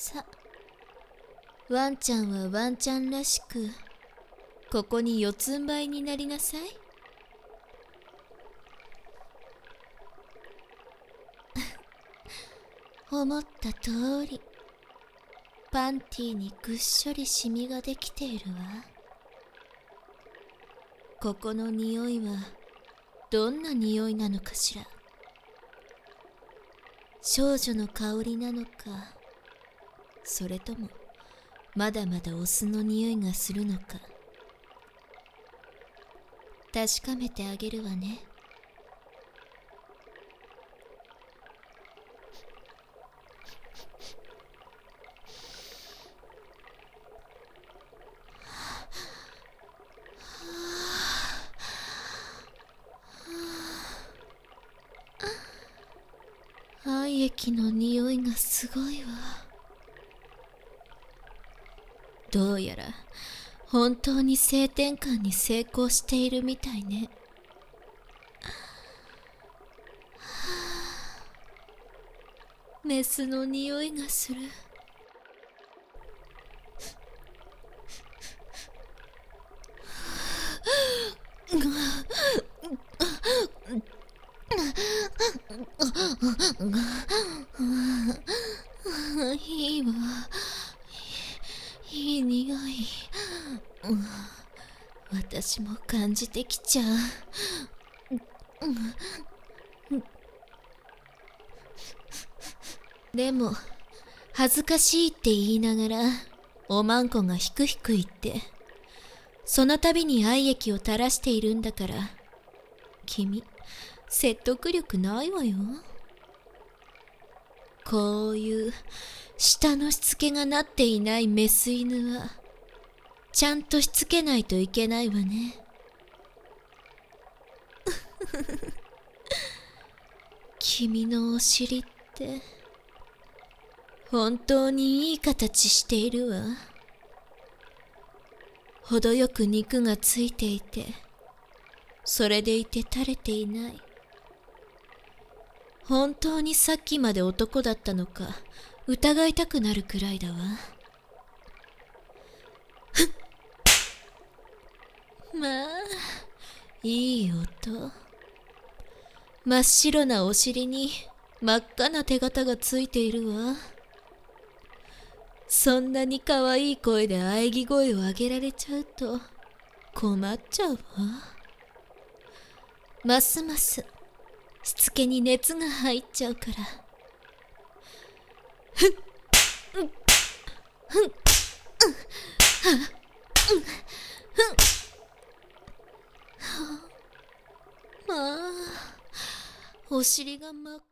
さ、ワンちゃんはワンちゃんらしく、ここに四つん這いになりなさい。思った通り、パンティにぐっしょりシミができているわ。ここの匂いはどんな匂いなのかしら。少女の香りなのか、それともまだまだオスの匂いがするのか、確かめてあげるわね。愛液の匂いがすごいわ。どうやら本当に性転換に成功しているみたいね。メスの匂いがする。いいわ。いい匂い。私も感じてきちゃう。でも恥ずかしいって言いながらおまんこがひくひく言って、その度に愛液を垂らしているんだから、君説得力ないわよ。こういう舌のしつけがなっていないメス犬はちゃんとしつけないといけないわね。君のお尻って本当にいい形しているわ。程よく肉がついていて、それでいて垂れていない。本当にさっきまで男だったのか疑いたくなるくらいだわ。まあ、いい音。真っ白なお尻に真っ赤な手形がついているわ。そんなに可愛い声で喘ぎ声を上げられちゃうと困っちゃうわ。ますますしつけに熱が入っちゃうから。まあ、お尻が真っ